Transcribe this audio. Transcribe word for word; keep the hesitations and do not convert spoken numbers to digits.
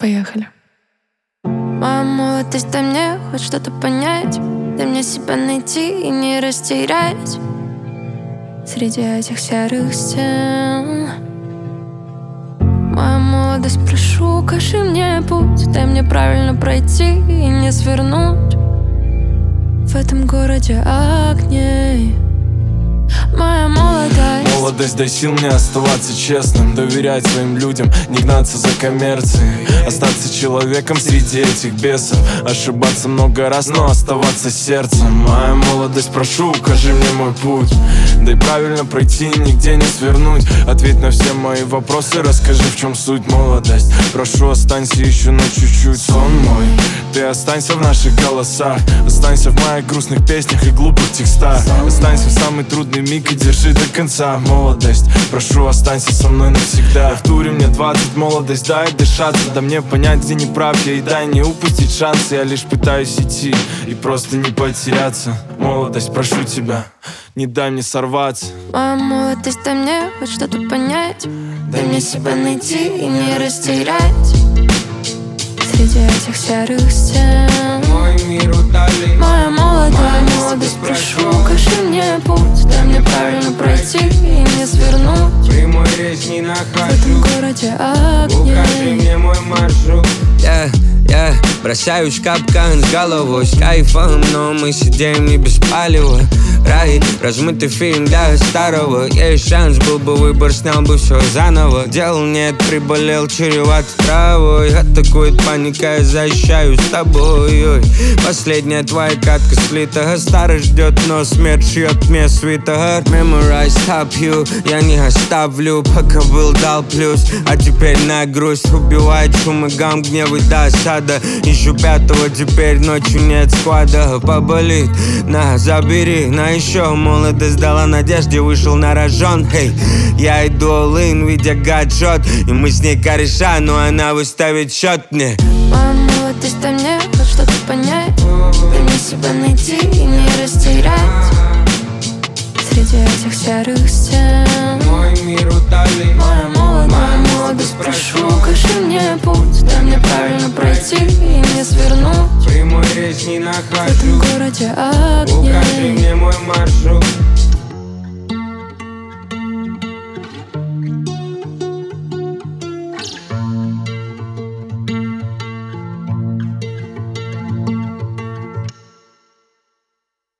Поехали. Моя молодость, дай мне хоть что-то понять, дай мне себя найти и не растерять среди этих серых стен. Моя молодость, прошу, укажи мне путь, дай мне правильно пройти и не свернуть в этом городе огней. Моя молодость. Молодость, дай сил мне оставаться честным, доверять своим людям, не гнаться за коммерцией, остаться человеком среди этих бесов, ошибаться много раз, но оставаться сердцем. Моя молодость, прошу, укажи мне мой путь, дай правильно пройти, нигде не свернуть. Ответь на все мои вопросы, расскажи, в чем суть. Молодость, прошу, останься еще на чуть-чуть. Сон мой, ты останься в наших голосах, останься в моих грустных песнях и глупых текстах, останься в самый трудный миг и держи до конца. Молодость, прошу, останься со мной навсегда. В туре мне двадцать, молодость, дай дышаться, да мне понять, где не прав я, и дай не упустить шансы. Я лишь пытаюсь идти и просто не потеряться. Молодость, прошу тебя, не дай мне сорваться. Моя молодость, дай мне хоть что-то понять, дай мне себя найти и не растерять среди этих серых стен. Мой мир утоли. Моя молодость, молодость, прошу, укажи мне путь, дай мне правильно пройти и не свернуть Прямой речь не в нахожу, этом городе огней. укажи мне мой маршрут. Yeah, yeah. Бросаюсь в капкан с головой, с кайфом, но мы сидим не без палева. Рай, размытый фильм для старого. Есть шанс, был бы выбор, снял бы все заново. Дел нет, приболел чревато травой. Атакует паника, я защищаюсь с тобой. Ой. Последняя твоя катка слита, старость ждет, но смерть шьет мне свитер. Memorize top you, я не оставлю, пока был дал плюс. А теперь на грусть убивает шум и гам, гнев и досада. Ищу пятого, теперь ночью нет склада. Поболит, на, забери, на еще. Молодость дала надежде, вышел на рожон. Hey, я иду all-in, видя гаджет, и мы с ней кореша, но она выставит счет мне. Моя молодость, дай мне хоть что-то понять, дай мне себя найти и не растерять среди этих серых стен. Мой мир утоли. Моя молодость, моя молодость, прошу, укажи мне путь, дай мне правильно пройти и не свернуть Прямой речь не в этом нахожу, городе укажи огней. мне мой маршрут.